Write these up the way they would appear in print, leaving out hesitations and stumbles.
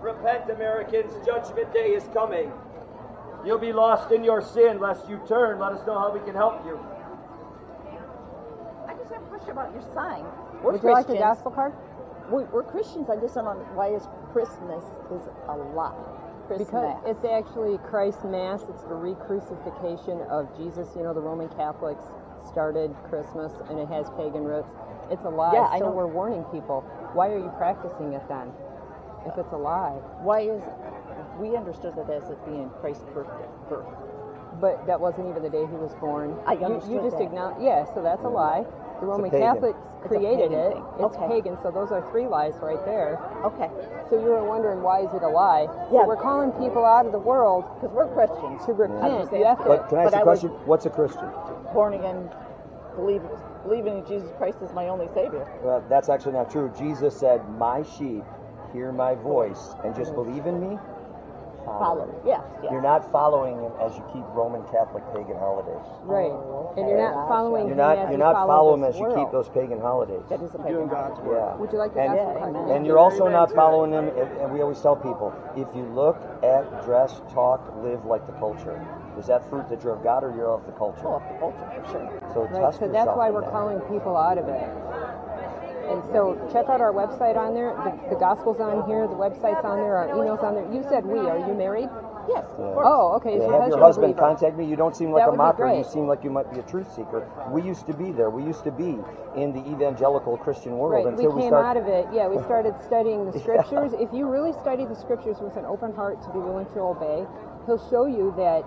Repent, Americans, Judgment Day is coming. You'll be lost in your sin lest you turn. Let us know how we can help you. I just have a question about your sign. Would you like the gospel card? We're Christians. I just don't know why is Christmas is a lie. Because it's actually Christ's Mass. It's the re-crucifixion of Jesus. You know, the Roman Catholics started Christmas, and it has pagan roots. It's a lie. Yeah, I know. We're warning people. Why are you practicing it then? If it's a lie. Why is we understood it as it being Christ's birth? But that wasn't even the day he was born. I understood you just that. acknowledge. Yeah, so that's a lie. The Roman Catholics created it. It's pagan, so those are 3 lies right there. Okay. So you were wondering, why is it a lie? Yeah. We're calling people out of the world because we're Christians to repent. Yeah. But can I ask you a question? What's a Christian? Born again, believing in Jesus Christ as my only Savior. Well, that's actually not true. Jesus said, "My sheep hear my voice and just believe in me." Follow. Yeah. You're not following him as you keep Roman Catholic pagan holidays. Right. And you're not following You're him not. as You're you not follow following him this as you world. keep those pagan holidays. That is a pagan God's word. Yeah. Would you like the And, gospel card? and you're also not following them. And we always tell people, if you look, act, dress, talk, live like the culture, is that fruit that you're of God or you're of the culture? Oh, of the culture for sure. So Right. test So yourself that's why in we're that. calling people out of it. And so check out our website on there. The gospel's on here. The website's on there. Our email's on there. You said we. Are you married? Yes. Yeah. Oh, okay. Yeah, So have your a husband believer. contact me. You don't seem like That a would be mocker. great. You seem like you might be a truth seeker. We used to be there. We used to be in the evangelical Christian world Right. until We came out of it. Yeah, we started studying the scriptures. If you really study the scriptures with an open heart to be willing to obey, he'll show you that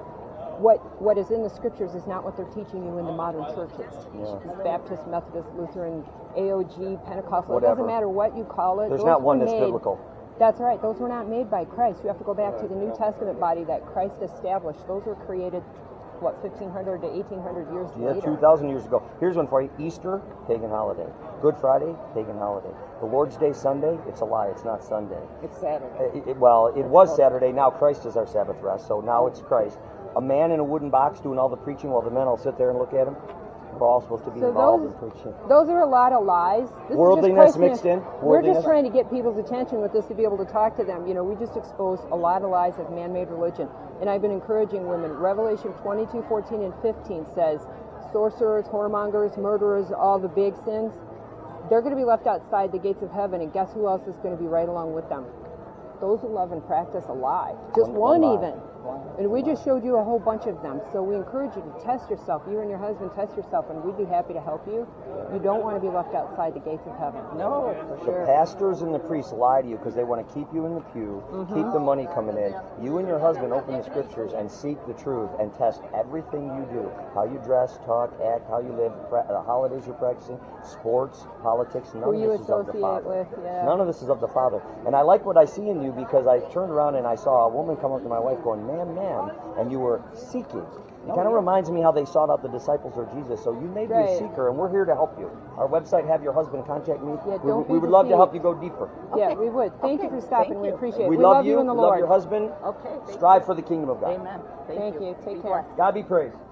what is in the scriptures is not what they're teaching you in the modern churches. Yeah. Baptist, Methodist, Lutheran, AOG, Pentecostal. Whatever. It doesn't matter what you call it. There's Those not one were that's made- biblical. That's right. Those were not made by Christ. You have to go back to the New Testament body that Christ established. Those were created, 1,500 to 1,800 years Yeah, later. 2,000 years ago. Here's one for you. Easter, pagan holiday. Good Friday, pagan holiday. The Lord's Day Sunday, it's a lie. It's not Sunday. It's Saturday. It was Saturday. Now Christ is our Sabbath rest, so now it's Christ. A man in a wooden box doing all the preaching while the men all sit there and look at him. We're all supposed to be So involved in preaching. Those are a lot of lies. This is just Worldliness Christmas. mixed in. We're just Worldliness. trying to get people's attention with this to be able to talk to them. You know, we just exposed a lot of lies of man-made religion. And I've been encouraging women. Revelation 22:14 and 15 says, sorcerers, whoremongers, murderers, all the big sins, they're going to be left outside the gates of heaven. And guess who else is going to be right along with them? Those who love and practice a lie. Just one lie. even. And we just showed you a whole bunch of them. So we encourage you to test yourself. You and your husband test yourself, and we'd be happy to help you. You don't want to be left outside the gates of heaven. No, for The sure. pastors and the priests lie to you because they want to keep you in the pew, keep the money coming in. You and your husband open the scriptures and seek the truth and test everything you do. How you dress, talk, act, how you live, the holidays you're practicing, sports, politics, none Who of you this is of the associate Father. with, yeah. None of this is of the Father. And I like what I see in you because I turned around and I saw a woman come up to my wife going, ma'am, and you were seeking. It kind of reminds me how they sought out the disciples of Jesus. So you may be a Right. seeker, and we're here to help you. Our website, have your husband contact me. Yeah, we don't be would love to deceived. help you go deeper. Yeah, we would. Thank you for stopping. Thank We you. appreciate it. We love love you. in the Love Lord. your husband. Okay. Strive for the kingdom of God. Amen. Thank you. Be Take care. blessed. God be praised.